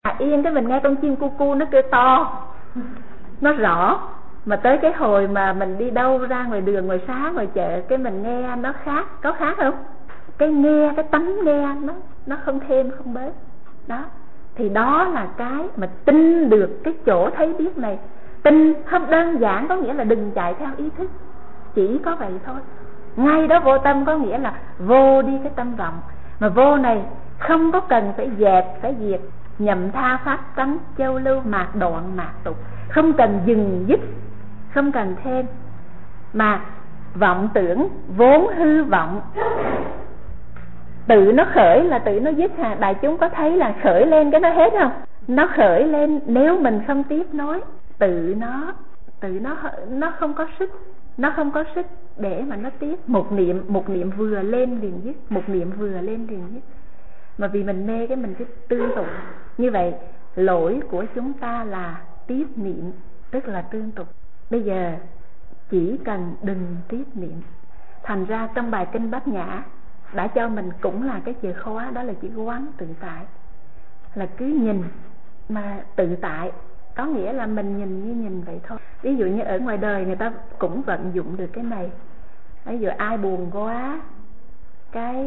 Yên cái mình nghe con chim cu cu nó kêu to, nó rõ. Mà tới cái hồi mà mình đi đâu ra ngoài đường, ngoài xá, ngoài chợ, cái mình nghe nó khác. Có khác không? Cái nghe, cái tánh nghe nó không thêm không bớt. Đó. Thì đó là cái mà tin được cái chỗ thấy biết này. Tin không đơn giản có nghĩa là đừng chạy theo ý thức, chỉ có vậy thôi. Ngay đó vô tâm có nghĩa là vô đi cái tâm vọng. Mà vô này không có cần phải dẹp, phải diệt, nhậm tha pháp tánh châu lưu mạt đoạn mạt tục, không cần dừng dứt, không cần thêm. Mà vọng tưởng vốn hư vọng, tự nó khởi là tự nó dứt hà. Đại chúng có thấy là khởi lên cái nó hết không? Nó khởi lên nếu mình không tiếp nối, tự nó không có sức, nó không có sức để mà nó tiếp. Một niệm vừa lên liền dứt, một niệm vừa lên liền dứt. Mà vì mình mê cái mình cứ tương tục như vậy. Lỗi của chúng ta là tiếp niệm, tức là tương tục. Bây giờ chỉ cần đừng tiếp niệm. Thành ra trong bài kinh Bát Nhã đã cho mình cũng là cái chìa khóa, đó là chữ quán tự tại. Là cứ nhìn mà tự tại, có nghĩa là mình nhìn như nhìn vậy thôi. Ví dụ như ở ngoài đời người ta cũng vận dụng được cái này. Ví dụ ai buồn quá, cái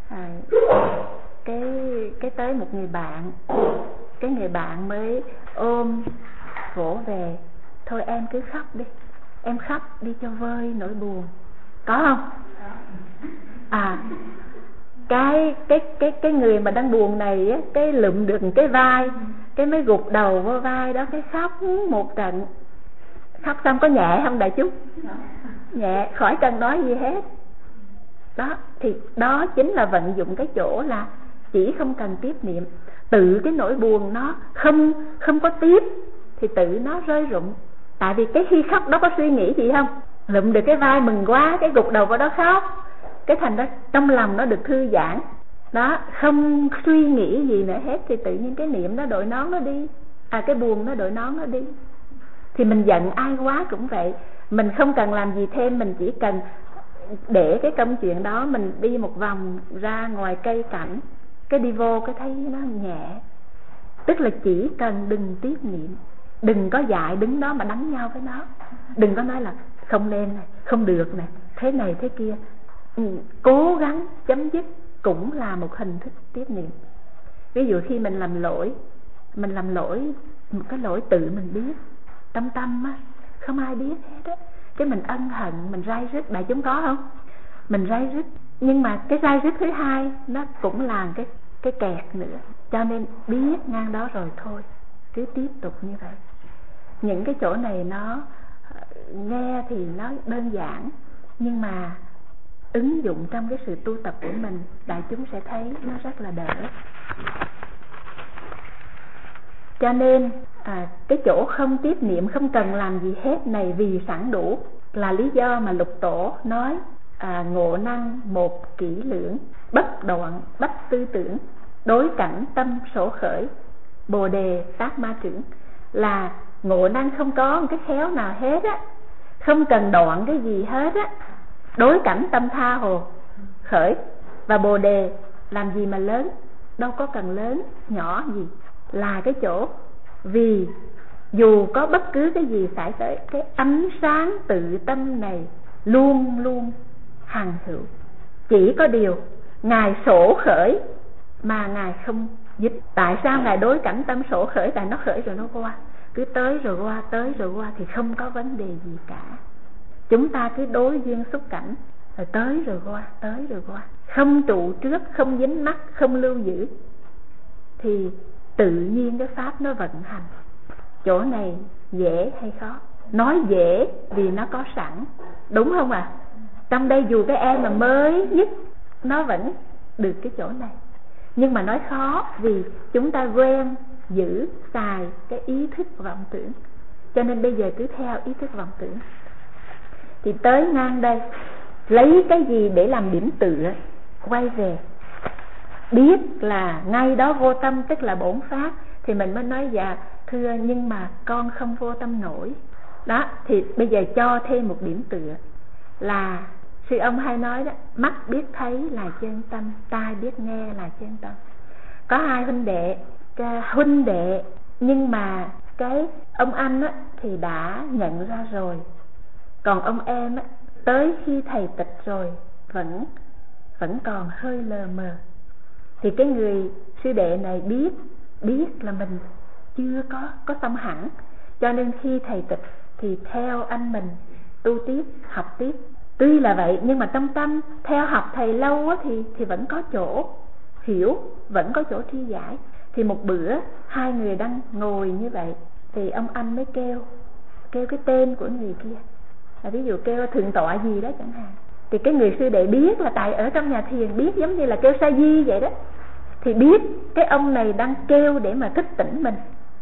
tới một người bạn, cái người bạn mới ôm vỗ về, thôi em cứ khóc đi, em khóc đi cho vơi nỗi buồn, có không? Cái người mà đang buồn này á, cái lụm được cái vai, cái mới gục đầu vô vai đó, cái khóc một trận. Khóc xong có nhẹ không đại chúng? Nhẹ, khỏi cần nói gì hết. Đó, thì đó chính là vận dụng cái chỗ là chỉ không cần tiếp niệm. Tự cái nỗi buồn nó không có tiếp thì tự nó rơi rụng. Tại vì cái khi khóc đó có suy nghĩ gì không? Lụm được cái vai mừng quá, cái gục đầu vào đó khóc, cái thành ra trong lòng nó được thư giãn. Đó, không suy nghĩ gì nữa hết thì tự nhiên cái niệm nó đội nón nó đi. Cái buồn nó đội nón nó đi. Thì mình giận ai quá cũng vậy, mình không cần làm gì thêm, mình chỉ cần để cái công chuyện đó, mình đi một vòng ra ngoài cây cảnh, cái đi vô cái thấy nó nhẹ. Tức là chỉ cần đừng tiếp niệm, đừng có dại đứng đó mà đánh nhau với nó, đừng có nói là không lên này, không được này, thế này thế kia. Cố gắng chấm dứt cũng là một hình thức tiếp niệm. Ví dụ khi mình làm lỗi một cái lỗi tự mình biết, trong tâm á, không ai biết hết á, cái mình ân hận, mình rai rứt. Đại chúng có không? Mình rai rứt, nhưng mà cái rai rứt thứ hai nó cũng là cái kẹt nữa. Cho nên biết ngang đó rồi thôi, cứ tiếp tục như vậy. Những cái chỗ này nó nghe thì nó đơn giản, nhưng mà ứng dụng trong cái sự tu tập của mình, đại chúng sẽ thấy nó rất là đỡ. Cho nên cái chỗ không tiếp niệm, không cần làm gì hết này vì sẵn đủ, là lý do mà Lục Tổ nói ngộ năng một kỹ lưỡng, bất đoạn bách tư tưởng, đối cảnh tâm sổ khởi, bồ đề tác ma trưởng. Là ngộ năng không có một cái khéo nào hết á, không cần đoạn cái gì hết á, đối cảnh tâm tha hồ khởi. Và bồ đề làm gì mà lớn, đâu có cần lớn nhỏ gì, là cái chỗ vì dù có bất cứ cái gì xảy tới, cái ánh sáng tự tâm này luôn luôn hằng hữu. Chỉ có điều Ngài sổ khởi mà Ngài không dứt. Tại sao Ngài đối cảnh tâm sổ khởi? Tại nó khởi rồi nó qua, cứ tới rồi qua, tới rồi qua thì không có vấn đề gì cả. Chúng ta cứ đối duyên xúc cảnh rồi tới rồi qua, tới rồi qua, không trụ trước, không dính mắc, không lưu giữ, thì tự nhiên cái pháp nó vận hành. Chỗ này dễ hay khó? Nói dễ vì nó có sẵn, đúng không ạ? Trong đây dù cái em mà mới nhất nó vẫn được cái chỗ này. Nhưng mà nói khó vì chúng ta quen giữ xài cái ý thức vọng tưởng, cho nên bây giờ cứ theo ý thức vọng tưởng. Thì tới ngang đây, lấy cái gì để làm điểm tựa? Quay về biết là ngay đó vô tâm, tức là bổn pháp. Thì mình mới nói dạ thưa, nhưng mà con không vô tâm nổi. Đó, thì bây giờ cho thêm một điểm tựa là sư ông hay nói đó, mắt biết thấy là chân tâm, tai biết nghe là chân tâm. Có hai huynh đệ huynh đệ, nhưng mà cái ông anh á, thì đã nhận ra rồi, còn ông em á, tới khi thầy tịch rồi vẫn còn hơi lờ mờ. Thì cái người sư đệ này biết là mình chưa có xong hẳn, cho nên khi thầy tịch thì theo anh mình tu tiếp, học tiếp. Tuy là vậy nhưng mà trong tâm theo học thầy lâu á, thì vẫn có chỗ hiểu, vẫn có chỗ thi giải. Thì một bữa hai người đang ngồi như vậy thì ông anh mới kêu cái tên của người kia, ví dụ kêu thượng tọa gì đó chẳng hạn. Thì cái người sư đệ biết là tại ở trong nhà thiền, biết giống như là kêu sa di vậy đó, thì biết cái ông này đang kêu để mà thức tỉnh mình.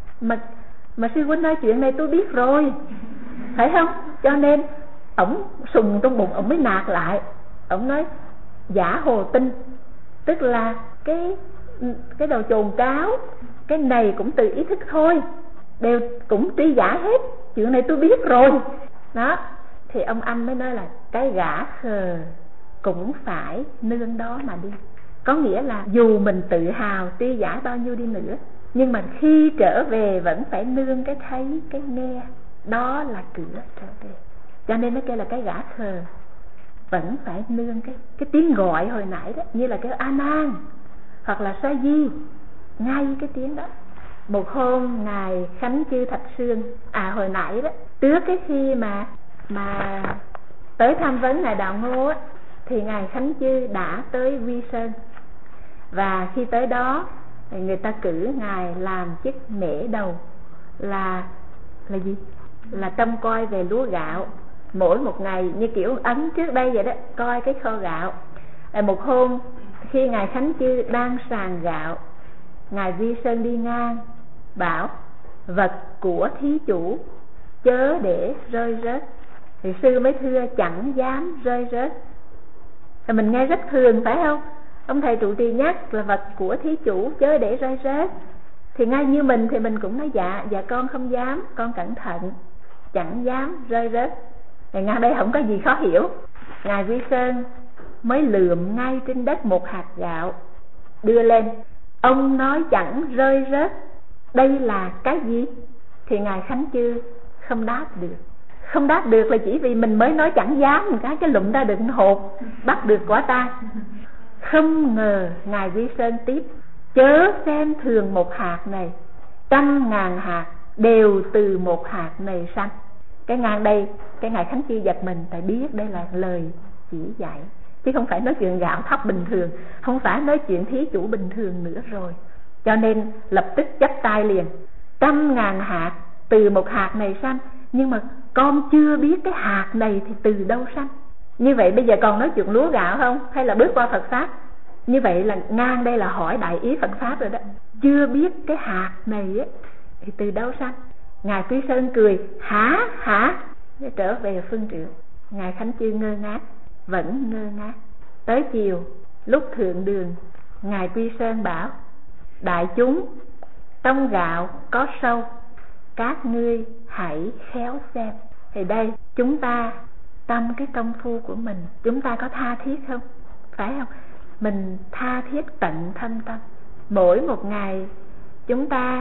Mà sư huynh ơi, chuyện này tôi biết rồi, phải không? Cho nên ổng sùng trong bụng, ổng mới nạt lại. Ổng nói giả hồ tinh, tức là cái đầu chồn cáo, cái này cũng từ ý thức thôi, đều cũng tri giả hết, chuyện này tôi biết rồi đó. Thì ông anh mới nói là cái gã khờ cũng phải nương đó mà đi. Có nghĩa là dù mình tự hào tri giả bao nhiêu đi nữa, nhưng mà khi trở về vẫn phải nương cái thấy, cái nghe, đó là cửa trở về. Cho nên nó kêu là cái gã khờ vẫn phải nương cái tiếng gọi hồi nãy đó, như là cái A Nan hoặc là Sa Di, ngay cái tiếng đó. Một hôm ngài Khánh Chư Thạch Sương, hồi nãy đó, trước cái khi mà tới tham vấn ngài Đạo Ngô á, thì ngài Khánh Chư đã tới Vi Sơn. Và khi tới đó thì người ta cử ngài làm chức mễ đầu, là gì? Là trông coi về lúa gạo. Mỗi một ngày như kiểu Ấn trước đây vậy đó, coi cái kho gạo. Một hôm khi ngài Khánh Chư đang sàng gạo, ngài Vi Sơn đi ngang bảo vật của thí chủ chớ để rơi rớt. Thì sư mới thưa chẳng dám rơi rớt. Thì mình nghe rất thường phải không? Ông thầy trụ trì nhắc là vật của thí chủ chớ để rơi rớt, thì ngay như mình thì mình cũng nói dạ con không dám, con cẩn thận, chẳng dám rơi rớt. Thì ngay đây không có gì khó hiểu. Ngài Vi Sơn mới lượm ngay trên đất một hạt gạo đưa lên. Ông nói chẳng rơi rớt, đây là cái gì? Thì ngài Khánh Chư không đáp được. Không đáp được là chỉ vì mình mới nói chẳng dám, một cái lụm ra được hột, bắt được quả tang. Không ngờ ngài Vi Sơn tiếp: chớ xem thường một hạt này, 100.000 hạt đều từ một hạt này sanh. Cái ngang đây, cái ngài Khánh Chi giật mình, tại biết đây là lời chỉ dạy, chứ không phải nói chuyện gạo thóc bình thường, không phải nói chuyện thí chủ bình thường nữa rồi. Cho nên lập tức chắp tay liền: 100.000 hạt từ một hạt này sanh, nhưng mà con chưa biết cái hạt này thì từ đâu sanh. Như vậy bây giờ còn nói chuyện lúa gạo không? Hay là bước qua Phật Pháp? Như vậy là ngang đây là hỏi đại ý Phật Pháp rồi đó. Chưa biết cái hạt này á thì từ đâu sanh? Ngài Quý Sơn cười: hả? Để trở về phương trượng. Ngài Khánh Chư ngơ ngác, vẫn ngơ ngác. Tới chiều, lúc thượng đường, Ngài Quý Sơn bảo: đại chúng, trong gạo có sâu, các ngươi hãy khéo xem. Thì đây, chúng ta trong cái công phu của mình, chúng ta có tha thiết không? Phải không? Mình tha thiết tận thâm tâm. Mỗi một ngày chúng ta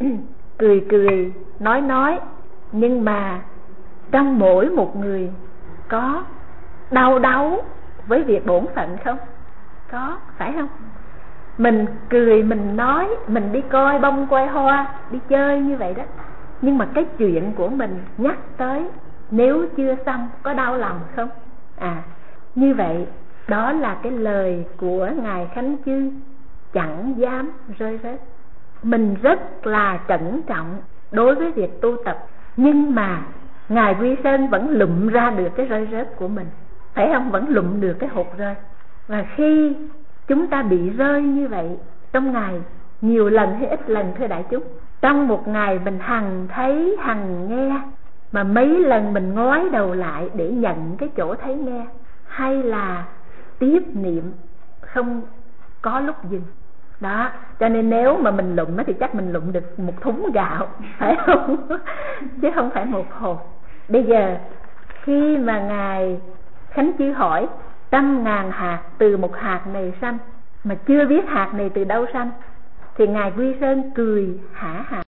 cười nói, nhưng mà trong mỗi một người có đau đấu với việc bổn phận không? Có, phải không? Mình cười, mình nói, mình đi coi bông coi hoa, đi chơi như vậy đó, nhưng mà cái chuyện của mình nhắc tới nếu chưa xong có đau lòng không? Như vậy đó là cái lời của ngài Khánh Chư, chẳng dám rơi rớt. Mình rất là cẩn trọng đối với việc tu tập, nhưng mà ngài Quy Sơn vẫn lụm ra được cái rơi rớt của mình, phải không? Vẫn lụm được cái hột rơi. Và khi chúng ta bị rơi như vậy trong ngày, nhiều lần hay ít lần thưa đại chúng, trong một ngày mình hằng thấy hằng nghe, mà mấy lần mình ngoái đầu lại để nhận cái chỗ thấy nghe, hay là tiếp niệm không có lúc dừng đó. Cho nên nếu mà mình lụm thì chắc mình lụm được một thúng gạo, phải không? Chứ không phải một hột. Bây giờ khi mà ngài Khánh Chư hỏi 100.000 hạt từ một hạt này sanh, mà chưa biết hạt này từ đâu sanh, thì ngài Quy Sơn cười hả hả